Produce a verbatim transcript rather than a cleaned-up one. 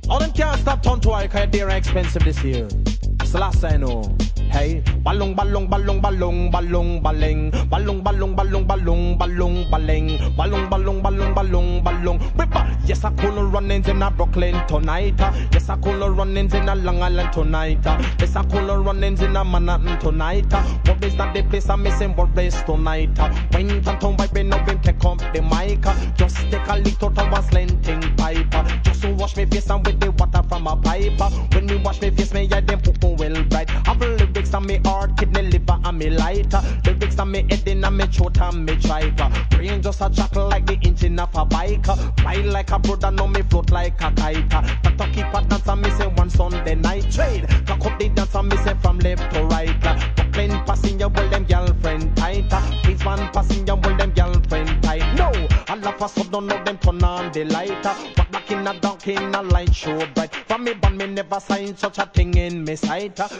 All them can't stop turn to I cause they're expensive this year. It's the last I know. Hey, ballong, ballong, ballong, ballong, ballong, ballong, ballong, ballong, ballong, ballong, ballong, ballong, ballong, ballong, ballong, ballong, ballong. Ripper, yes, I could run in a Brooklyn tonight. Yes, I could run in a Long Island tonight. Yes, I could run in a Manhattan tonight. What is that the place I'm missing? What is tonight? When you can't buy me, no one take up the mic. Just take a little to one slanting pipe. Just to wash me face and with the water from a pipe. When you wash me face, me yeah, them put me well bright. Have lyrics on me heart, kidney, liver, and me lighter. Lyrics on me head, and me throat, and me triper. Brain just a chuckle like the engine of a bike. Fly like a brother, now me float like a kite. But to keep a dance, and me say one Sunday night trade. Cock up the dance, and me say from left to right. Brooklyn passenger, well them girlfriend tight. Please one passenger, well them girlfriend tight. No, all of a sudden, now them turn on the light. But back in a dark, in a light show bright. From me, but me never signed such a thing in me sight.